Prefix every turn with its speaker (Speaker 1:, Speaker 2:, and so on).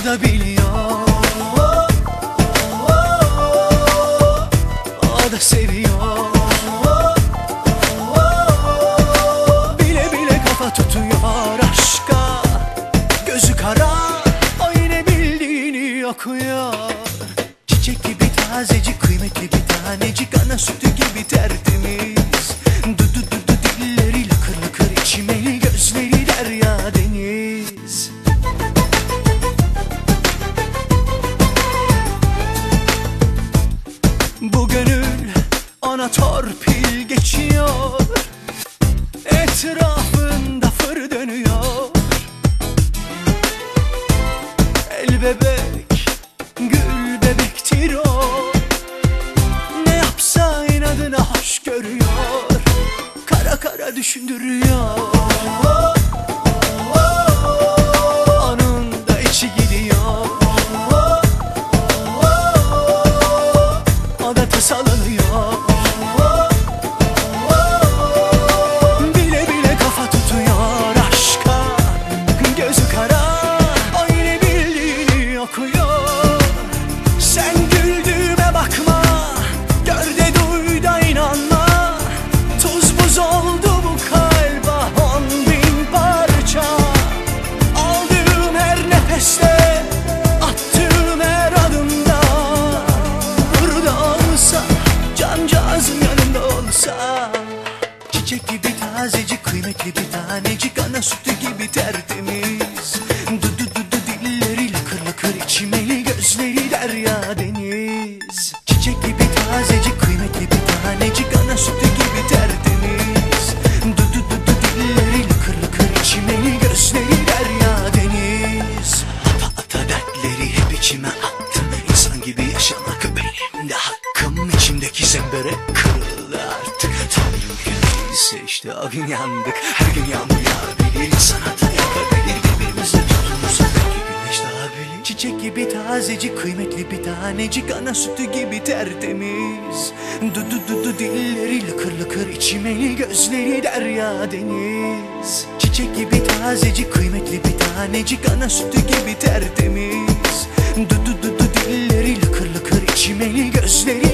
Speaker 1: o da biliyor, o da seviyor. Bile bile kafa tutuyor aşka, gözü kara, o yine bildiğini okuyor. Çiçek gibi tazecik, kıymetli bir tanecik, ana sütü gibi tertemiz. Dudu dudu dilleri lakır lakır, içimeli gözleri derya deniz. Bu gönül ona torpil geçiyor, etrafında fır dönüyor. El bebek, gül bebektir o, ne yapsa inadına hoş görüyor, kara kara düşündürüyor. Onun da içi gidiyor, o da tasalanıyor. Bile bile kafa tutuyor aşka, gözü kara, o yine bildiğini okuyor. Sen güldüğüme bakma, gör de duy da inanma. Tuz buz oldu bu kalp, 10.000 parça. Aldığım her nefeste, attığım her adımda, burada olsa, cancağızım yanımda olsa. Çiçek gibi tazecik, kıymetli bir tanecik, ana sütü gibi tertemiz. Dudu dudu dilleri lakır lakır, içimeli gözleri derya deniz. Çiçek gibi tazecik, kıymetli bir tanecik, ana sütü gibi tertemiz. Dudu dudu dilleri lakır lakır, içimeli gözleri derya deniz. Ata ata dertleri hep içime attım, İnsan gibi yaşamak benim de hakkım. İçimdeki zembere kırıldı artık, Tanrım kendisi işte o gün yandık. Her gün yağmur yağabilir, insan hata yapabilir, birbirimize tutunursak belki güneş doğabilir. Çiçek gibi tazecik, kıymetli bir tanecik, ana sütü gibi tertemiz. Dudu dudu dilleri lakır lakır, içimeli gözleri derya deniz. Çiçek gibi tazecik, kıymetli bir tanecik, ana sütü gibi tertemiz. Dudu dudu dilleri lakır lakır, içimeli gözleri